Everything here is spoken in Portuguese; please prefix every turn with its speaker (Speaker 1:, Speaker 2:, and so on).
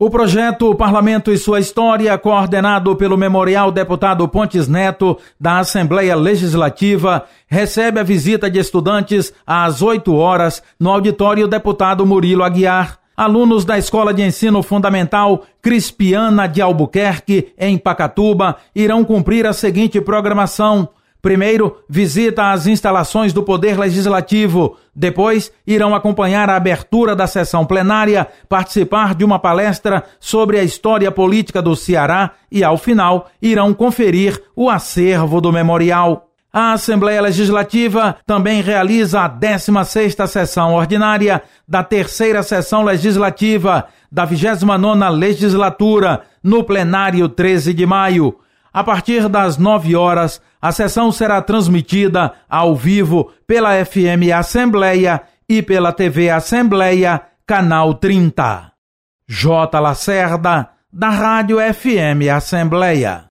Speaker 1: O projeto Parlamento e Sua História, coordenado pelo Memorial Deputado Pontes Neto, da Assembleia Legislativa, recebe a visita de estudantes às 8 horas no auditório Deputado Murilo Aguiar. Alunos da Escola de Ensino Fundamental Crispiana de Albuquerque, em Pacatuba, irão cumprir a seguinte programação. Primeiro, visita às instalações do Poder Legislativo. Depois, irão acompanhar a abertura da sessão plenária, participar de uma palestra sobre a história política do Ceará e, ao final, irão conferir o acervo do memorial. A Assembleia Legislativa também realiza a 16ª sessão ordinária da 3ª sessão legislativa da 29ª legislatura, no plenário 13 de maio. A partir das 9 horas, a sessão será transmitida ao vivo pela FM Assembleia e pela TV Assembleia, canal 30. J. Lacerda, da Rádio FM Assembleia.